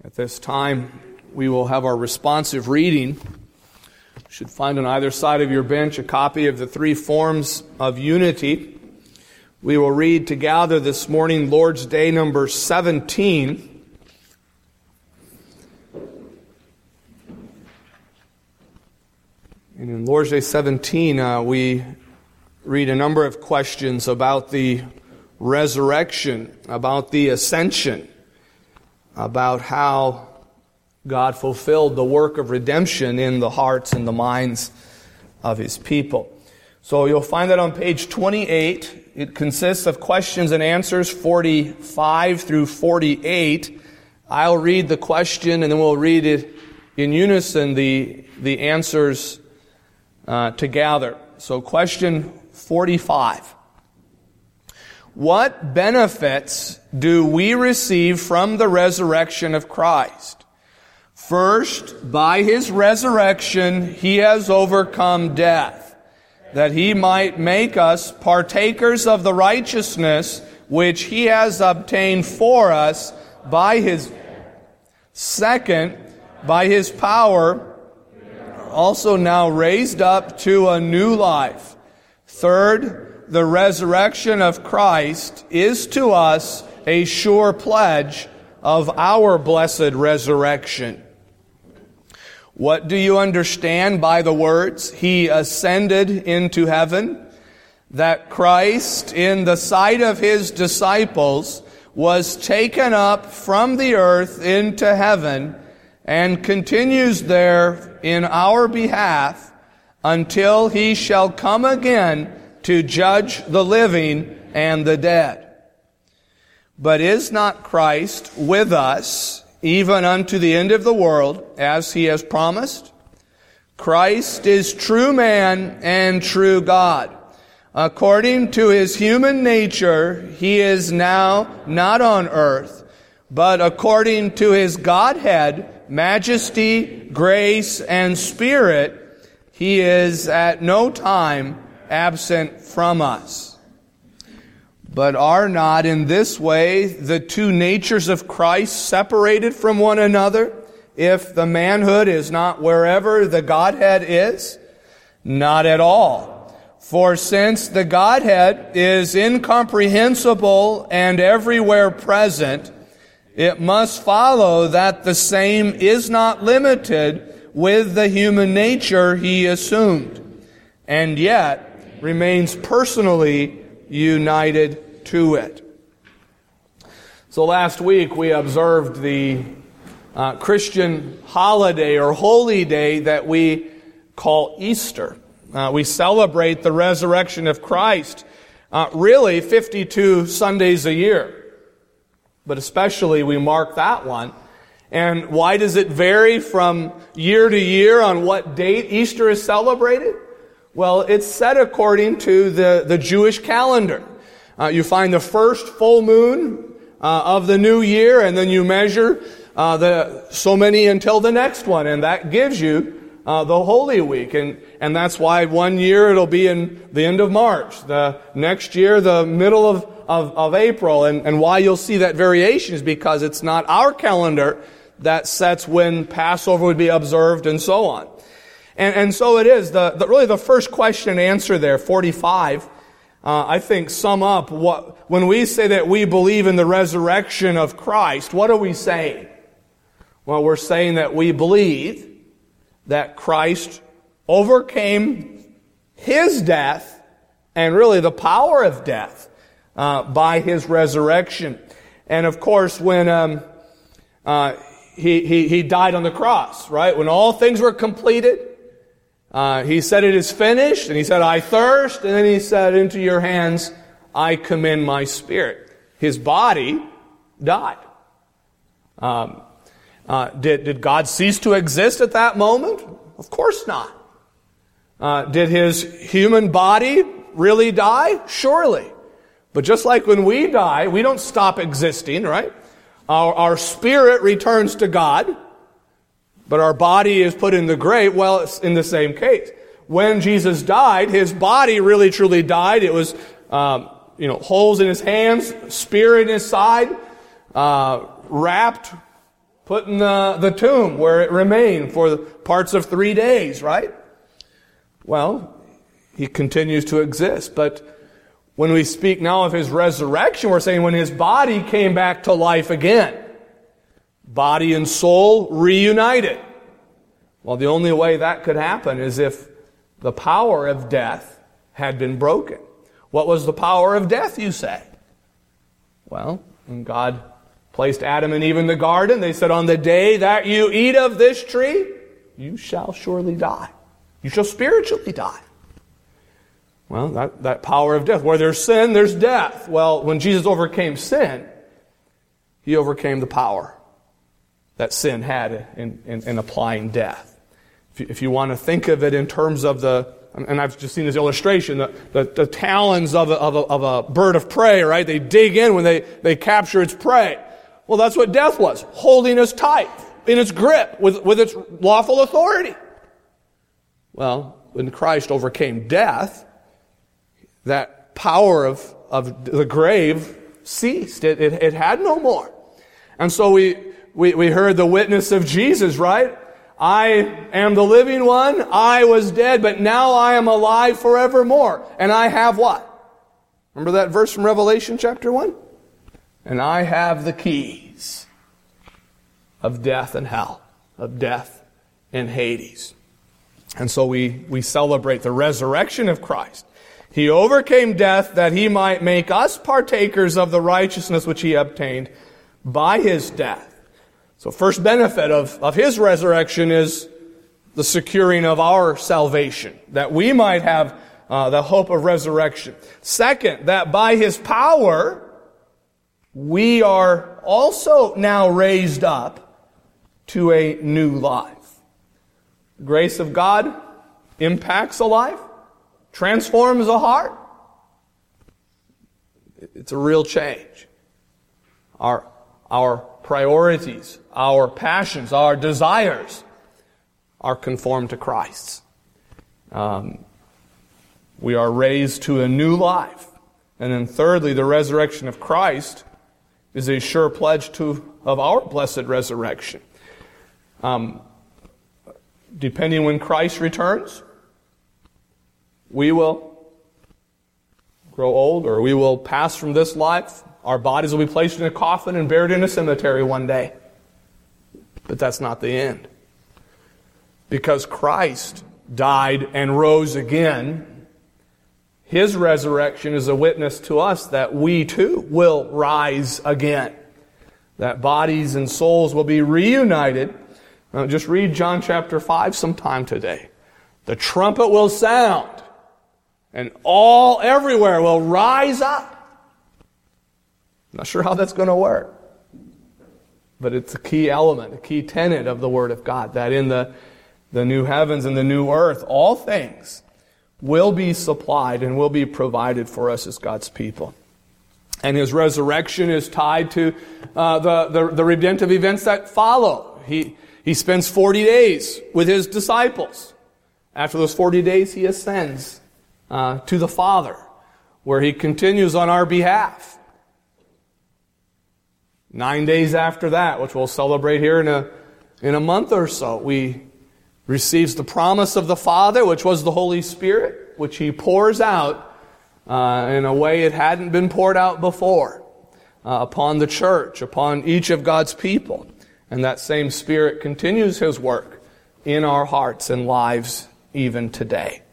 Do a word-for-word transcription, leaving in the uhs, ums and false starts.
At this time, we will have our responsive reading. You should find on either side of your bench a copy of the three forms of unity. We will read together this morning Lord's Day number seventeen. And in Lord's Day seventeen, uh, we read a number of questions about the resurrection, about the ascension, about how God fulfilled the work of redemption in the hearts and the minds of His people. So you'll find that on page twenty-eight. It consists of questions and answers forty-five through forty-eight. I'll read the question and then we'll read it in unison, the, the answers uh, together. So question forty-five. What benefits do we receive from the resurrection of Christ? First, by His resurrection, He has overcome death, that He might make us partakers of the righteousness which He has obtained for us by His. Second, by His power, also now raised up to a new life. Third, the resurrection of Christ is to us a sure pledge of our blessed resurrection. What do you understand by the words, He ascended into heaven? That Christ, in the sight of His disciples, was taken up from the earth into heaven and continues there in our behalf until He shall come again to judge the living and the dead. But is not Christ with us even unto the end of the world, as He has promised? Christ is true man and true God. According to His human nature, He is now not on earth, but according to His Godhead, majesty, grace, and Spirit, He is at no time absent from us. But are not in this way the two natures of Christ separated from one another, if the manhood is not wherever the Godhead is? Not at all. For since the Godhead is incomprehensible and everywhere present, it must follow that the same is not limited with the human nature He assumed, and yet remains personally united to it. So last week we observed the uh, Christian holiday or holy day that we call Easter. Uh, we celebrate the resurrection of Christ uh, really fifty-two Sundays a year. But especially we mark that one. And why does it vary from year to year on what date Easter is celebrated? Well, it's set according to the, the Jewish calendar. Uh, you find the first full moon uh, of the new year, and then you measure uh, the so many until the next one, and that gives you uh, the Holy Week. And, and that's why one year it'll be in the end of March, the next year the middle of, of, of April. And, and why you'll see that variation is because it's not our calendar that sets when Passover would be observed and so on. And, and so it is. The, the really the first question and answer there, forty-five, uh, I think sum up what when we say that we believe in the resurrection of Christ. What are we saying? Well, we're saying that we believe that Christ overcame His death and really the power of death uh, by His resurrection. And of course, when um, uh, he, he he died on the cross, right? When all things were completed. Uh, he said, it is finished, and He said, I thirst, and then He said, into your hands I commend my spirit. His body died. Um, uh, did, did God cease to exist at that moment? Of course not. Uh, did His human body really die? Surely. But just like when we die, we don't stop existing, right? Our, our spirit returns to God. But our body is put in the grave. Well, it's in the same case. When Jesus died, His body really truly died. It was, um, you know, holes in His hands, spear in His side, uh, wrapped put in the, the tomb where it remained for the parts of three days, right? Well, he continues to exist. But when we speak now of his resurrection, we're saying when his body came back to life again. Body and soul reunited. Well, the only way that could happen is if the power of death had been broken. What was the power of death, you say? Well, when God placed Adam and Eve in the garden, they said, on the day that you eat of this tree, you shall surely die. You shall spiritually die. Well, that, that power of death. Where there's sin, there's death. Well, when Jesus overcame sin, he overcame the power that sin had in, in, in applying death. If you, if you want to think of it in terms of the, and I've just seen this illustration, the, the, the talons of a, of, a, of a bird of prey, right? They dig in when they, they capture its prey. Well, that's what death was, holding us tight in its grip with, with its lawful authority. Well, when Christ overcame death, that power of, of the grave ceased. It, it, it had no more. And so we, we, we heard the witness of Jesus, right? I am the living one. I was dead, but now I am alive forevermore. And I have what? Remember that verse from Revelation chapter one? And I have the keys of death and hell, of death and Hades. And so we, we celebrate the resurrection of Christ. He overcame death that he might make us partakers of the righteousness which he obtained by his death. So first benefit of, of his resurrection is the securing of our salvation, that we might have uh, the hope of resurrection. Second, that by his power, we are also now raised up to a new life. The grace of God impacts a life, transforms a heart. It's a real change. Our, our priorities, our passions, our desires are conformed to Christ's. Um, we are raised to a new life. And then thirdly, the resurrection of Christ is a sure pledge to of our blessed resurrection. Um, depending when Christ returns, we will grow old, or we will pass from this life. Our bodies will be placed in a coffin and buried in a cemetery one day. But that's not the end. Because Christ died and rose again, his resurrection is a witness to us that we too will rise again. That bodies and souls will be reunited. Now, just read John chapter five sometime today. The trumpet will sound, and all everywhere will rise up. Not sure how that's going to work. But it's a key element, a key tenet of the Word of God, that in the, the new heavens and the new earth, all things will be supplied and will be provided for us as God's people. And his resurrection is tied to uh, the, the, the redemptive events that follow. He, he spends forty days with his disciples. After those forty days, he ascends uh, to the Father, where he continues on our behalf. Nine days after that, which we'll celebrate here in a, in a month or so, we receives the promise of the Father, which was the Holy Spirit, which he pours out uh, in a way it hadn't been poured out before uh, upon the church, upon each of God's people. And that same Spirit continues his work in our hearts and lives even today.